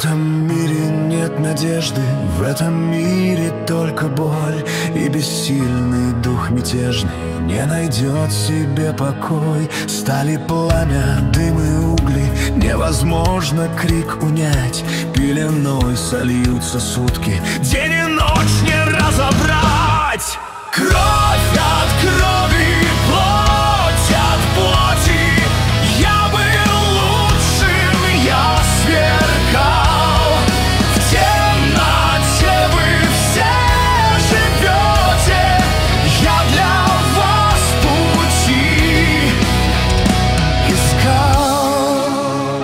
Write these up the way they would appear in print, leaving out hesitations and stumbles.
этом мире нет надежды, в этом мире только боль. И бессильный дух мятежный не найдет себе покой. Стали пламя, дым и угли, невозможно крик унять. Пеленой сольются сутки, день и ночь не разобрать. Кровь от крови, плоть от плоти. Я был лучшим, я сверкал. В темноте вы все живете. Я для вас пути искал.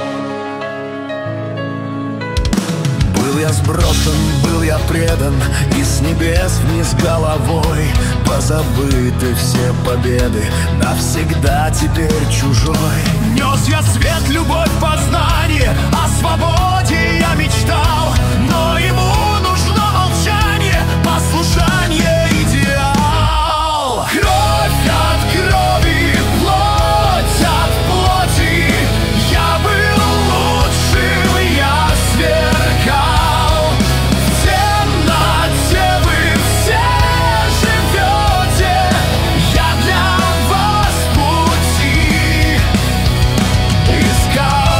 Был я сброшен, был я предан, и с небес вниз головой. Позабыты все победы, навсегда теперь чужой. Нес я свет, любовь, познание, о свободе я мечтал. Но ему нужно молчание, послушание, идеал. Кровь от крови, плоть от плоти. Я был лучшим, я сверкал. В темноте вы все живете. Я для вас пути искал.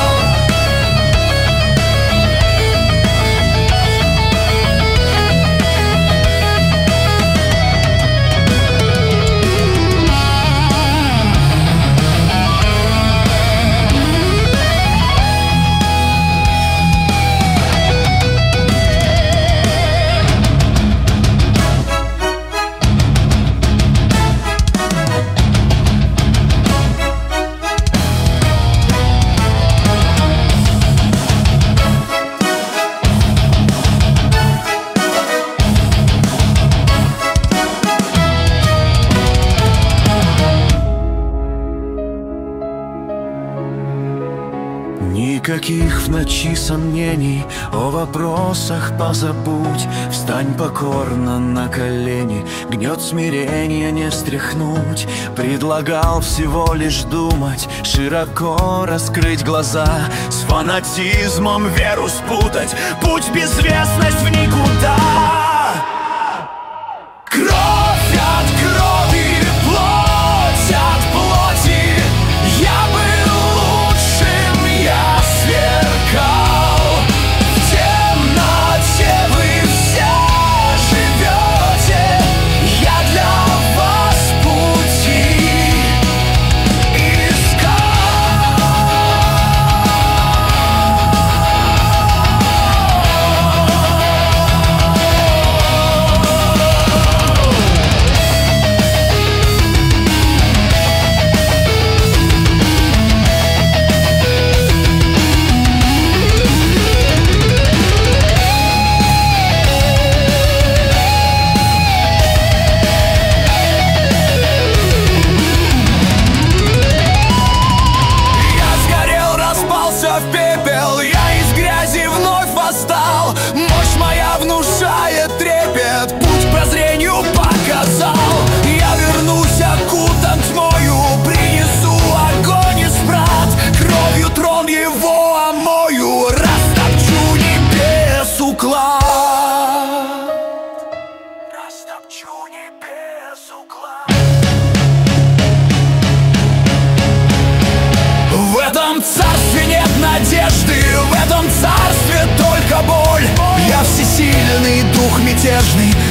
Никаких в ночи сомнений, о вопросах позабудь. Встань покорно на колени, гнет смирения не стряхнуть. Предлагал всего лишь думать, широко раскрыть глаза. С фанатизмом веру спутать, путь безвестность в никуда. Кровь от крови, плоть от плоти. Я был лучшим, я сверкал. В темноте вы все живете. Я для вас пути искал. Я сгорел, распался в пепел, я из грязи вновь восстал. Мощь моя внушает трепет, путь к прозрению показал. Я вернусь окутан тьмою, принесу огонь из врат. Кровью трон его омою, растопчу небес уклад. Растопчу небес уклад. В этом царстве нет надежды, в этом царстве только боль. Я всесильный дух мятежный,